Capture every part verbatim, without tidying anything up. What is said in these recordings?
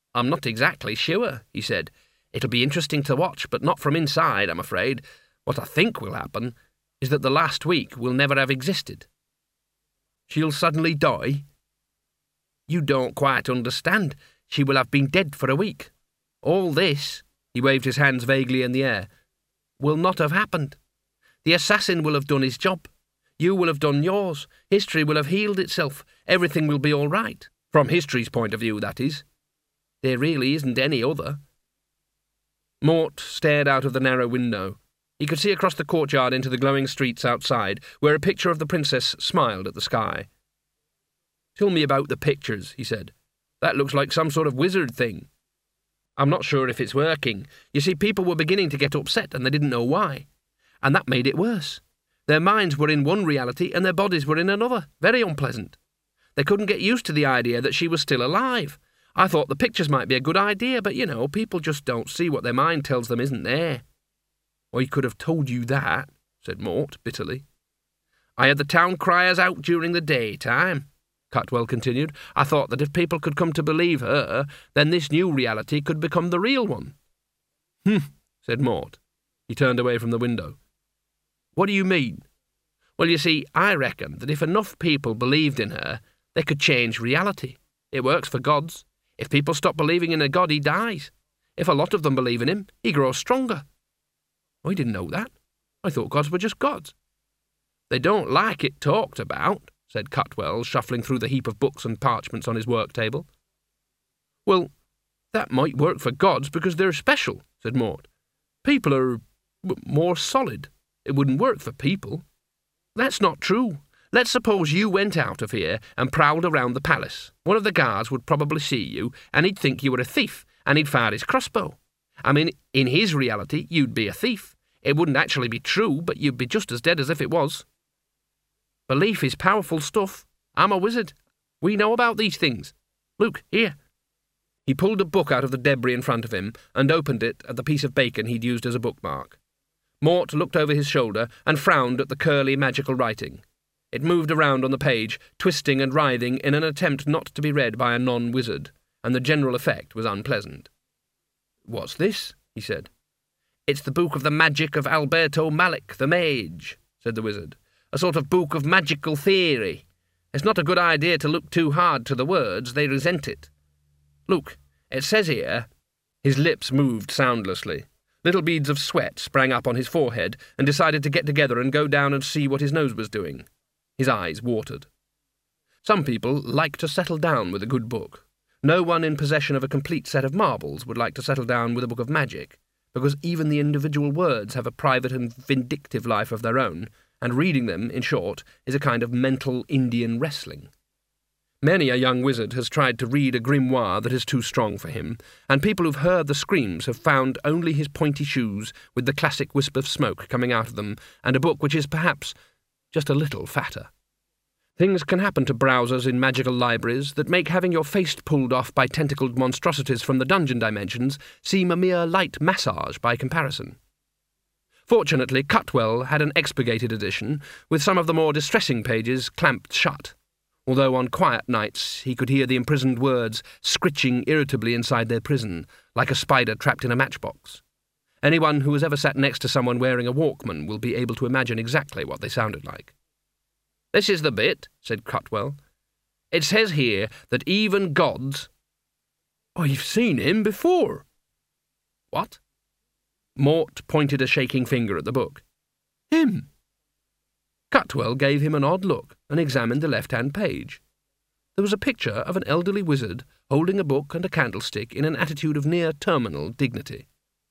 I'm not exactly sure, he said. It'll be interesting to watch, but not from inside, I'm afraid. What I think will happen is that the last week will never have existed. She'll suddenly die? You don't quite understand. She will have been dead for a week. All this, he waved his hands vaguely in the air, will not have happened. The assassin will have done his job. You will have done yours. History will have healed itself. Everything will be all right. From history's point of view, that is. There really isn't any other. Mort stared out of the narrow window. He could see across the courtyard into the glowing streets outside, where a picture of the princess smiled at the sky. Tell me about the pictures, he said. That looks like some sort of wizard thing. I'm not sure if it's working. You see, people were beginning to get upset and they didn't know why. And that made it worse. Their minds were in one reality and their bodies were in another. Very unpleasant. They couldn't get used to the idea that she was still alive. I thought the pictures might be a good idea, but, you know, people just don't see what their mind tells them isn't there. I could have told you that, said Mort bitterly. I had the town criers out during the daytime, Cutwell continued. I thought that if people could come to believe her, then this new reality could become the real one. Hm, said Mort. He turned away from the window. What do you mean? Well, you see, I reckon that if enough people believed in her, they could change reality. It works for gods. If people stop believing in a god, he dies. If a lot of them believe in him, he grows stronger. I didn't know that. I thought gods were just gods. They don't like it talked about, said Cutwell, shuffling through the heap of books and parchments on his work table. Well, that might work for gods because they're special, said Mort. People are more solid. It wouldn't work for people. That's not true. Let's suppose you went out of here and prowled around the palace. One of the guards would probably see you, and he'd think you were a thief, and he'd fire his crossbow. I mean, in his reality, you'd be a thief. It wouldn't actually be true, but you'd be just as dead as if it was. Belief is powerful stuff. I'm a wizard. We know about these things. Look, here. He pulled a book out of the debris in front of him and opened it at the piece of bacon he'd used as a bookmark. Mort looked over his shoulder and frowned at the curly, magical writing. It moved around on the page, twisting and writhing in an attempt not to be read by a non-wizard, and the general effect was unpleasant. What's this? He said. It's the book of the magic of Alberto Malik, the mage, said the wizard. A sort of book of magical theory. It's not a good idea to look too hard to the words, they resent it. Look, it says here... His lips moved soundlessly. Little beads of sweat sprang up on his forehead and decided to get together and go down and see what his nose was doing. His eyes watered. Some people like to settle down with a good book. No one in possession of a complete set of marbles would like to settle down with a book of magic, because even the individual words have a private and vindictive life of their own, and reading them, in short, is a kind of mental Indian wrestling. Many a young wizard has tried to read a grimoire that is too strong for him, and people who've heard the screams have found only his pointy shoes with the classic wisp of smoke coming out of them, and a book which is perhaps just a little fatter. Things can happen to browsers in magical libraries that make having your face pulled off by tentacled monstrosities from the dungeon dimensions seem a mere light massage by comparison. Fortunately, Cutwell had an expurgated edition, with some of the more distressing pages clamped shut, although on quiet nights he could hear the imprisoned words scritching irritably inside their prison, like a spider trapped in a matchbox. Anyone who has ever sat next to someone wearing a Walkman will be able to imagine exactly what they sounded like. This is the bit, said Cutwell. It says here that even gods... I've seen him before. What? Mort pointed a shaking finger at the book. Him. Cutwell gave him an odd look and examined the left-hand page. There was a picture of an elderly wizard holding a book and a candlestick in an attitude of near-terminal dignity.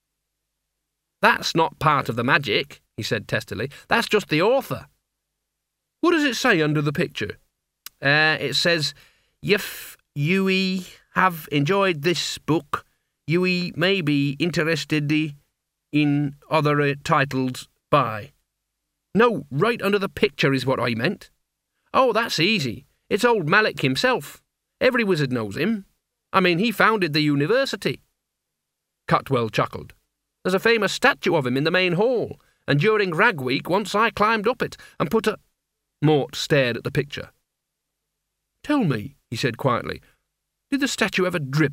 That's not part of the magic, he said testily. That's just the author. What does it say under the picture? Uh, it says, if you have enjoyed this book, you may be interested in other uh, titles by. No, right under the picture is what I meant. Oh, that's easy. It's old Malik himself. Every wizard knows him. I mean, he founded the university. Cutwell chuckled. There's a famous statue of him in the main hall, and during Rag Week once I climbed up it and put a... Mort stared at the picture. Tell me, he said quietly, did the statue ever drip